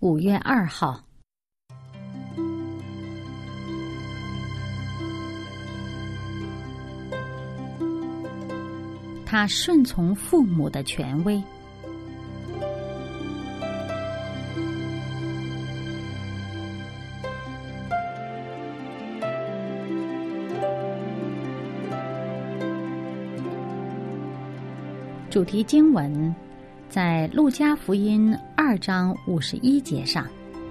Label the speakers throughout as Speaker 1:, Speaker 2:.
Speaker 1: 5月2号。他顺从父母的权威。主题经文在路加福音2章51节上。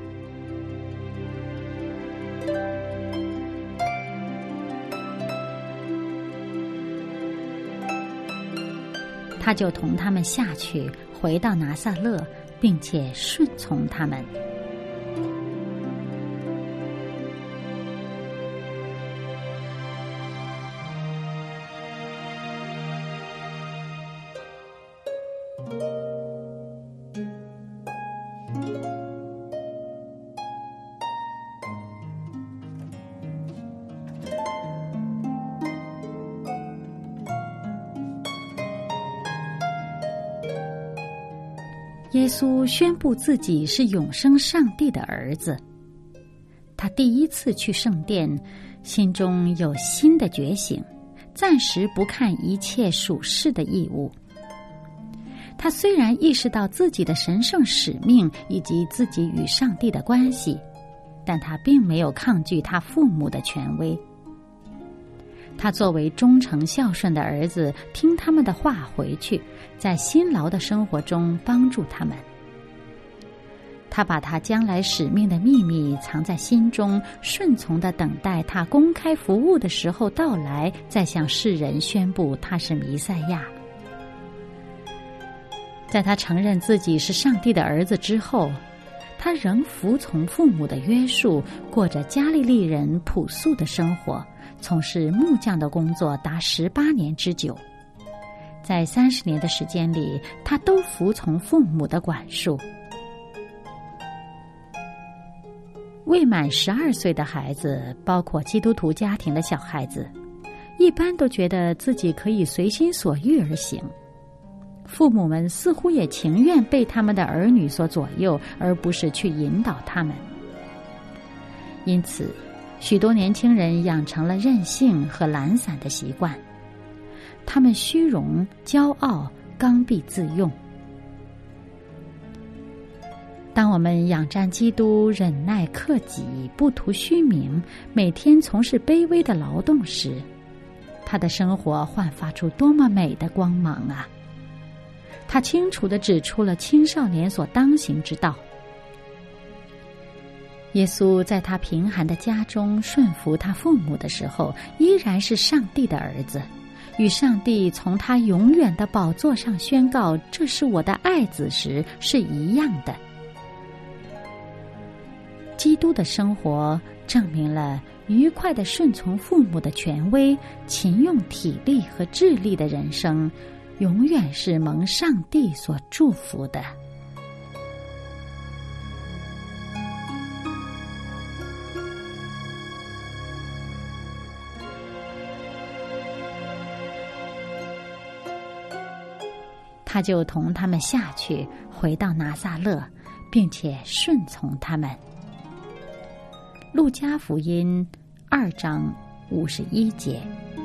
Speaker 1: 他就同他们下去，回到拿撒勒，并且顺从他们。耶稣宣布自己是永生上帝的儿子。他第一次去圣殿，心中有新的觉醒，暂时不看一切属世的义务。他虽然意识到自己的神圣使命以及自己与上帝的关系，但他并没有抗拒他父母的权威。他作为忠诚孝顺的儿子，听他们的话回去，在辛劳的生活中帮助他们。他把他将来使命的秘密藏在心中，顺从地等待他公开服务的时候到来，再向世人宣布他是弥赛亚。在他承认自己是上帝的儿子之后，他仍服从父母的约束，过着加利利人朴素的生活，从事木匠的工作达18年之久。在30年的时间里，他都服从父母的管束。未满12岁的孩子，包括基督徒家庭的小孩子，一般都觉得自己可以随心所欲而行。父母们似乎也情愿被他们的儿女所左右，而不是去引导他们。因此，许多年轻人养成了任性和懒散的习惯，他们虚荣、骄傲、刚愎自用。当我们仰仗基督忍耐克己，不图虚名，每天从事卑微的劳动时，他的生活焕发出多么美的光芒啊！他清楚地指出了青少年所当行之道。耶稣在他贫寒的家中顺服他父母的时候，依然是上帝的儿子，与上帝从他永远的宝座上宣告这是我的爱子时是一样的。基督的生活证明了愉快地顺从父母的权威，勤用体力和智力的人生永远是蒙上帝所祝福的。他就同他们下去，回到拿撒勒，并且顺从他们。路加福音2章51节。